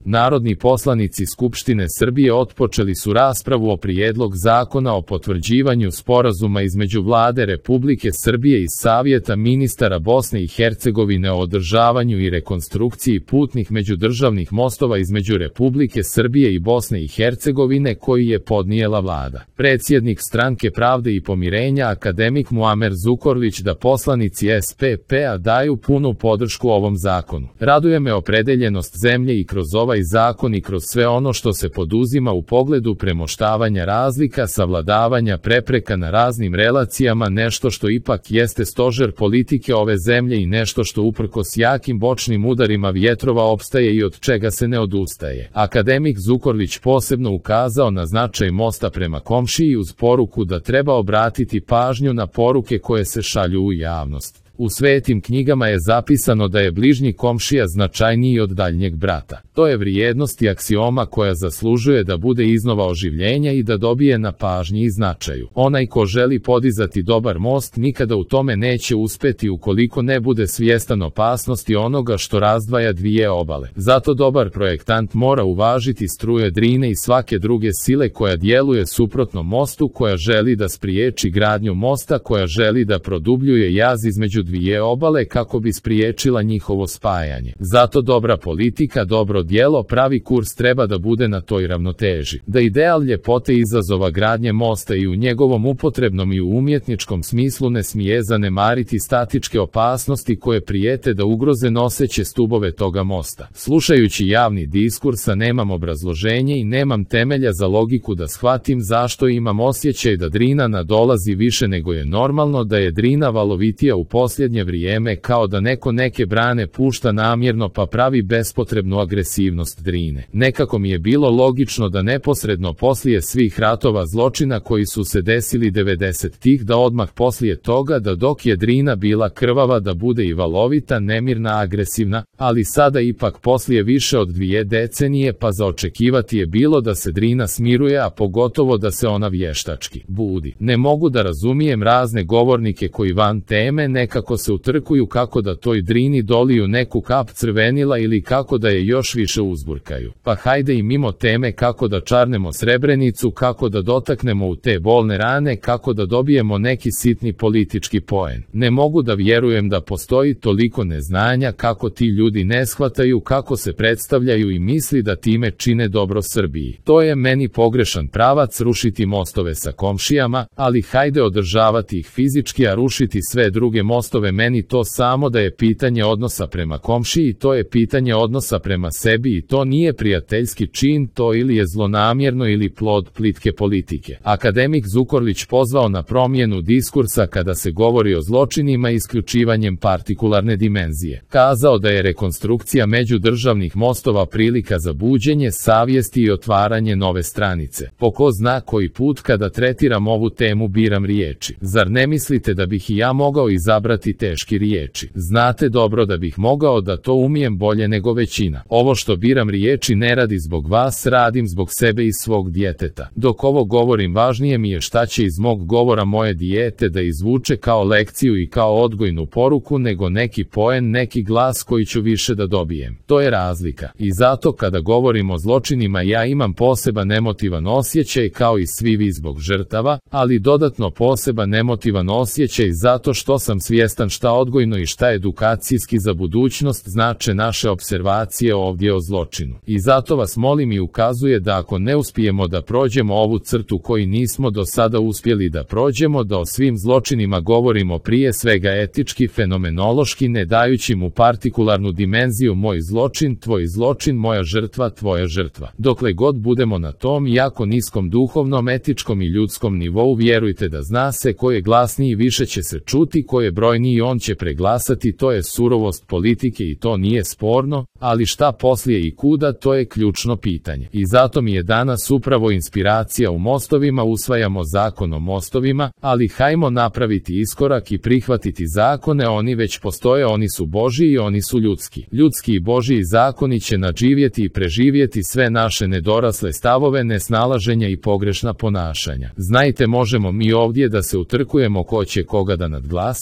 Narodni poslanici Skupštine Srbije otpočeli su raspravu o prijedlog zakona o potvrđivanju sporazuma između Vlade Republike Srbije i Savjeta ministara Bosne i Hercegovine o održavanju i rekonstrukciji putnih međudržavnih mostova između Republike Srbije i Bosne i Hercegovine koji je podnijela Vlada. Predsjednik Stranke pravde i pomirenja akademik Muamer Zukorlić da poslanici SPP-a daju punu podršku ovom zakonu. Raduje me opredeljenost zemlje i kroz ovaj zakon i kroz sve ono što se poduzima u pogledu premoštavanja razlika, savladavanja prepreka na raznim relacijama, nešto što ipak jeste stožer politike ove zemlje i nešto što uprkos jakim bočnim udarima vjetrova opstaje i od čega se ne odustaje. Akademik Zukorlić posebno ukazao na značaj mosta prema komšiji uz poruku da treba obratiti pažnju na poruke koje se šalju u javnost. U svetim knjigama je zapisano da je bližnji komšija značajniji od daljnjeg brata. To je vrijednost i aksioma koja zaslužuje da bude iznova oživljenja i da dobije na pažnji i značaju. Onaj ko želi podizati dobar most nikada u tome neće uspjeti ukoliko ne bude svjestan opasnosti onoga što razdvaja dvije obale. Zato dobar projektant mora uvažiti struje Drine i svake druge sile koja djeluje suprotno mostu, koja želi da spriječi gradnju mosta, koja želi da produbljuje jaz između dvije obale kako bi spriječila njihovo spajanje. Zato dobra politika, dobro djelo, pravi kurs treba da bude na toj ravnoteži. Da ideal ljepote izazova gradnje mosta i u njegovom upotrebnom i u umjetničkom smislu ne smije zanemariti statičke opasnosti koje prijete da ugroze noseće stubove toga mosta. Slušajući javni diskurs, a nemam obrazloženje i nemam temelja za logiku da shvatim zašto imam osjećaj da Drina nadolazi više nego je normalno, da je Drina valovitija u posljednje vrijeme, kao da neko neke brane pušta namjerno pa pravi bespotrebnu agresivnost Drine. Nekako mi je bilo logično da neposredno poslije svih ratova zločina koji su se desili 90-ih, da odmah poslije toga, da dok je Drina bila krvava, da bude i valovita, nemirna, agresivna, ali sada ipak poslije više od 2 decenije pa za očekivati je bilo da se Drina smiruje, a pogotovo da se ona vještački budi. Ne mogu da razumijem razne govornike koji van teme nekako se utrkuju kako da toj Drini doliju neku kap crvenila ili kako da je još više uzburkaju. Pa hajde i mimo teme, kako da čarnemo Srebrenicu, kako da dotaknemo u te bolne rane, kako da dobijemo neki sitni politički poen. Ne mogu da vjerujem da postoji toliko neznanja, kako ti ljudi ne shvataju, kako se predstavljaju i misli da time čine dobro Srbiji. To je meni pogrešan pravac, rušiti mostove sa komšijama, ali hajde održavati ih fizički, a rušiti sve druge mostove, meni to samo da je pitanje odnosa prema komšiji, to je pitanje odnosa prema sebi i to nije prijateljski čin, to ili je zlonamjerno ili plod plitke politike. Akademik Zukorlić pozvao na promjenu diskursa kada se govori o zločinima isključivanjem partikularne dimenzije. Kazao da je rekonstrukcija međudržavnih mostova prilika za buđenje savjesti i otvaranje nove stranice. Po ko zna koji put kada tretiram ovu temu biram riječi. Zar ne mislite da bih i ja mogao izabrati teški riječi? Znate dobro da bih mogao, da to umijem bolje nego većina. Ovo što biram riječi ne radi zbog vas, radim zbog sebe i svog djeteta. Dok ovo govorim, važnije mi je šta će iz mog govora moje dijete da izvuče kao lekciju i kao odgojnu poruku nego neki poen, neki glas koji ću više da dobijem. To je razlika. I zato kada govorim o zločinima ja imam poseban emotivan osjećaj kao i svi vi zbog žrtava, ali dodatno poseban emotivan osjećaj zato što sam svjestan šta odgojno i šta edukacijski za budućnost znače naše observacije ovdje o zločinu. I zato vas molim i ukazuje da ako ne uspijemo da prođemo ovu crtu koju nismo do sada uspjeli da prođemo, da o svim zločinima govorimo prije svega etički, fenomenološki, ne dajući mu partikularnu dimenziju, moj zločin, tvoj zločin, moja žrtva, tvoja žrtva. Dokle god budemo na tom jako niskom duhovnom, etičkom i ljudskom nivou, vjerujte da zna se ko je glasniji više će se čuti, ko je brojniji on će preglasati, to je surovost politike i to nije sporno, ali šta poslije i kuda, to je ključno pitanje. I zato mi je danas upravo inspiracija u mostovima, usvajamo zakon o mostovima, ali hajmo napraviti iskorak i prihvatiti zakone, oni već postoje, oni su Božji i oni su ljudski. Ljudski i Božji zakoni će nadživjeti i preživjeti sve naše nedorasle stavove, nesnalaženja i pogrešna ponašanja. Znajte, možemo mi ovdje da se utrkujemo ko će koga da nadglasa, ali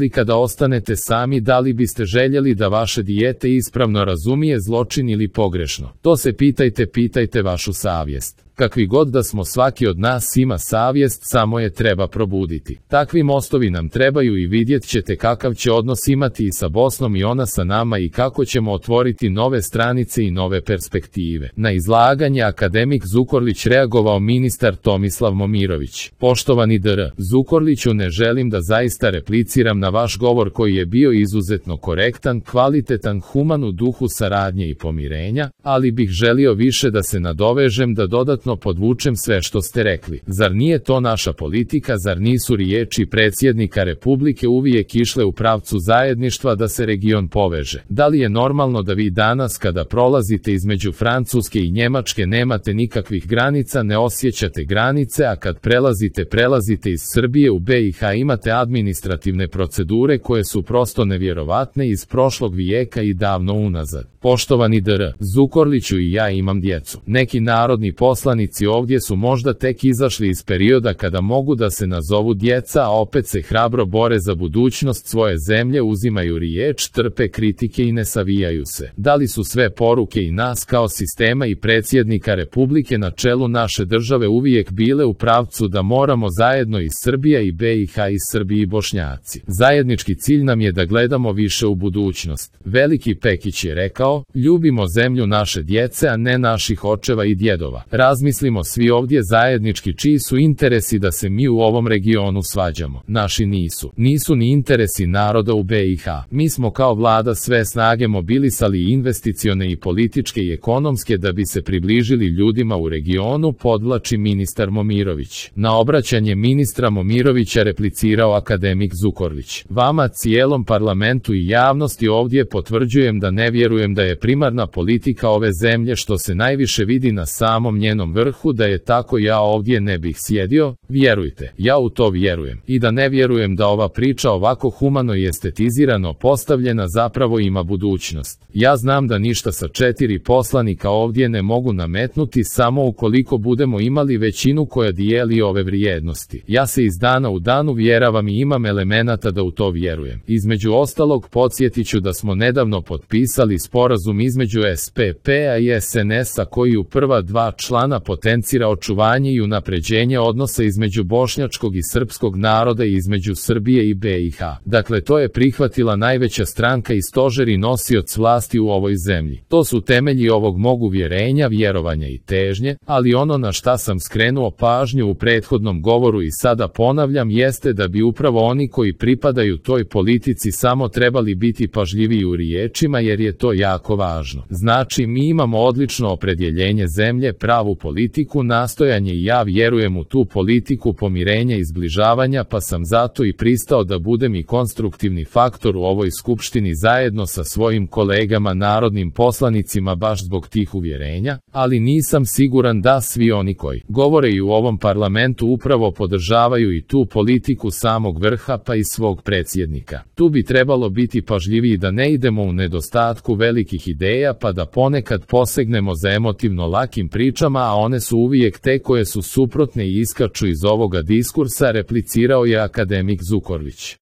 ali kada ostanete sami da li biste željeli da vaše dijete ispravno razumije zločin ili pogrešno? To se pitajte vašu savjest. Kakvi god da smo, svaki od nas ima savjest, samo je treba probuditi. Takvi mostovi nam trebaju i vidjet ćete kakav će odnos imati i sa Bosnom i ona sa nama i kako ćemo otvoriti nove stranice i nove perspektive. Na izlaganje akademik Zukorlić reagovao ministar Tomislav Momirović. Poštovani dr. Zukorliću, ne želim da zaista repliciram na vaš govor koji je bio izuzetno korektan, kvalitetan, human u duhu saradnje i pomirenja, ali bih želio više da se nadovežem, da dodatno podvučem sve što ste rekli. Zar nije to naša politika, zar nisu riječi predsjednika Republike uvijek išle u pravcu zajedništva da se region poveže? Da li je normalno da vi danas kada prolazite između Francuske i Njemačke nemate nikakvih granica, ne osjećate granice, a kad prelazite iz Srbije u BiH imate administrativne procedure koje su prosto nevjerovatne iz prošlog vijeka i davno unazad? Poštovani dr. Zukorliću, i ja imam djecu. Neki narodni poslanici ovdje su možda tek izašli iz perioda kada mogu da se nazovu djeca, a opet se hrabro bore za budućnost svoje zemlje, uzimaju riječ, trpe kritike i ne savijaju se. Da li su sve poruke i nas kao sistema i predsjednika Republike na čelu naše države uvijek bile u pravcu da moramo zajedno i Srbija i BiH i Srbi i Bošnjaci? Zajednički cilj nam je da gledamo više u budućnost. Veliki Pekić je rekao: ljubimo zemlju naše djece, a ne naših očeva i djedova. Razmislimo svi ovdje zajednički čiji su interesi da se mi u ovom regionu svađamo. Naši nisu ni interesi naroda u BiH. Mi smo kao vlada sve snage mobilisali, investicione i političke i ekonomske, da bi se približili ljudima u regionu, podvlači ministar Momirović. Na obraćanje ministra Momirovića replicirao akademik Zukorlić: vama, cijelom parlamentu i javnosti ovdje potvrđujem da ne vjerujem da je primarna politika ove zemlje što se najviše vidi na samom njenom vrhu. Da je tako, ja ovdje ne bih sjedio, vjerujte, ja u to vjerujem. I da ne vjerujem da ova priča ovako humano i estetizirano postavljena zapravo ima budućnost. Ja znam da ništa sa 4 poslanika ovdje ne mogu nametnuti, samo ukoliko budemo imali većinu koja dijeli ove vrijednosti. Ja se iz dana u dan uvjeravam i imam elemenata da u to vjerujem. Između ostalog, podsjetit ću da smo nedavno potpisali sporazum između SPP-a i SNS-a koji u prva 2 člana potencira očuvanje i unapređenje odnosa između bošnjačkog i srpskog naroda i između Srbije i BiH. Dakle, to je prihvatila najveća stranka i stožer i nosioc vlasti u ovoj zemlji. To su temelji ovog mog uvjerenja, vjerovanja i težnje, ali ono na šta sam skrenuo pažnju u prethodnom govoru i sada ponavljam jeste da bi upravo oni koji pripadaju toj politici samo trebali biti pažljiviji u riječima, jer je to jako važno. Znači, mi imamo odlično opredjeljenje zemlje, pravu politiku, nastojanje i ja vjerujem u tu politiku pomirenja i zbližavanja, pa sam zato i pristao da budem i konstruktivni faktor u ovoj skupštini zajedno sa svojim kolegama narodnim poslanicima baš zbog tih uvjerenja, ali nisam siguran da svi oni koji govore i u ovom parlamentu upravo podržavaju i tu politiku samog vrha pa i svog predsjednika. Tu bi trebalo biti pažljiviji da ne idemo u nedostatku velikih ideja pa da ponekad posegnemo za emotivno lakim pričama, a one su uvijek te koje su suprotne i iskaču iz ovoga diskursa, replicirao je akademik Zukorlić.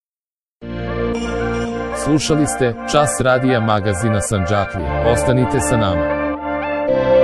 Slušali ste Čas radija magazina Sandžaklija. Ostanite sa nama.